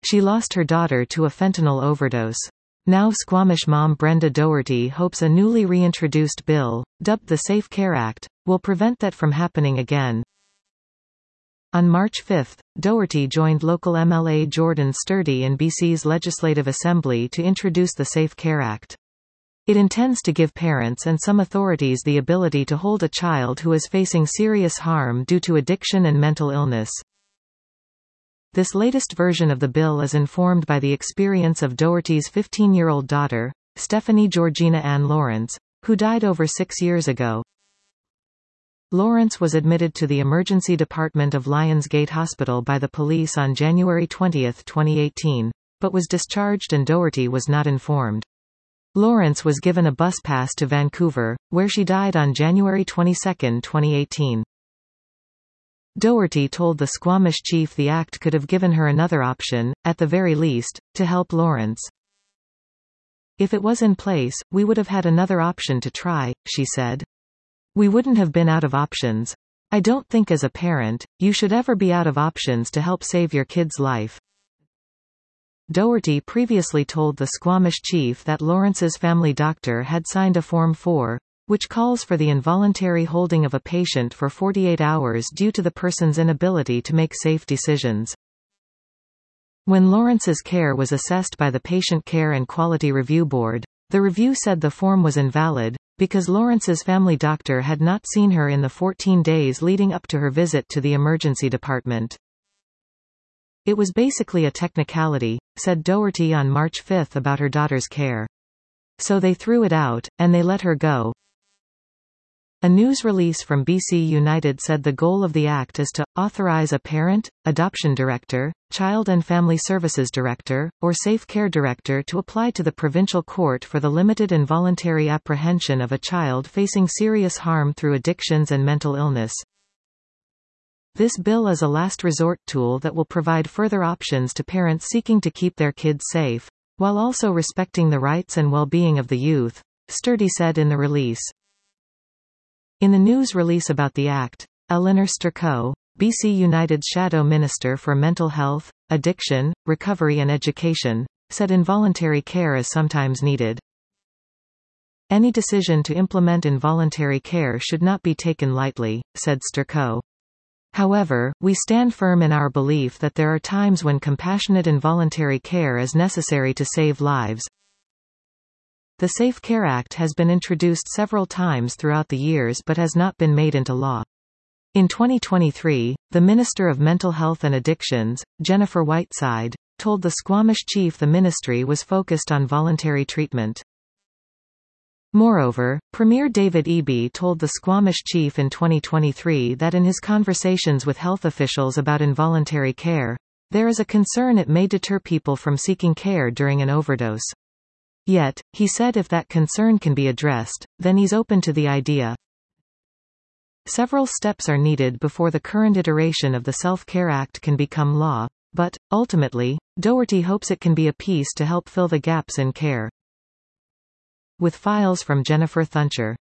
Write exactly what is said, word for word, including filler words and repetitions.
She lost her daughter to a fentanyl overdose. Now Squamish mom Brenda Doherty hopes a newly reintroduced bill, dubbed the Safe Care Act, will prevent that from happening again. On March fifth, Doherty joined local M L A Jordan Sturdy in B C's Legislative Assembly to introduce the Safe Care Act. It intends to give parents and some authorities the ability to hold a child who is facing serious harm due to addiction and mental illness. This latest version of the bill is informed by the experience of Doherty's fifteen-year-old daughter, Stephanie Georgina Ann Lawrence, who died over six years ago. Lawrence was admitted to the emergency department of Lionsgate Hospital by the police on January twentieth, twenty eighteen, but was discharged and Doherty was not informed. Lawrence was given a bus pass to Vancouver, where she died on January twenty-second, twenty eighteen. Doherty told the Squamish chief the act could have given her another option, at the very least, to help Lawrence. "If it was in place, we would have had another option to try," she said. "We wouldn't have been out of options. I don't think as a parent, you should ever be out of options to help save your kid's life." Doherty previously told the Squamish chief that Lawrence's family doctor had signed a Form four, which calls for the involuntary holding of a patient for forty-eight hours due to the person's inability to make safe decisions. When Lawrence's care was assessed by the Patient Care and Quality Review Board, the review said the form was invalid, because Lawrence's family doctor had not seen her in the fourteen days leading up to her visit to the emergency department. "It was basically a technicality," said Doherty on March fifth about her daughter's care. "So they threw it out, and they let her go." A news release from B C United said the goal of the act is to authorize a parent, adoption director, child and family services director, or safe care director to apply to the provincial court for the limited involuntary apprehension of a child facing serious harm through addictions and mental illness. This bill is a last resort tool that will provide further options to parents seeking to keep their kids safe, while also respecting the rights and well-being of the youth, Sturdy said in the release. In the news release about the act, Eleanor Sturcoe, B C United's Shadow Minister for Mental Health, Addiction, Recovery and Education, said involuntary care is sometimes needed. "Any decision to implement involuntary care should not be taken lightly," said Sturcoe. "However, we stand firm in our belief that there are times when compassionate involuntary care is necessary to save lives." The Safe Care Act has been introduced several times throughout the years but has not been made into law. In twenty twenty-three, the Minister of Mental Health and Addictions, Jennifer Whiteside, told the Squamish chief the ministry was focused on voluntary treatment. Moreover, Premier David Eby told the Squamish chief in twenty twenty-three that in his conversations with health officials about involuntary care, there is a concern it may deter people from seeking care during an overdose. Yet, he said if that concern can be addressed, then he's open to the idea. Several steps are needed before the current iteration of the Self-Care Act can become law, but, ultimately, Doherty hopes it can be a piece to help fill the gaps in care. With files from Jennifer Thuncher.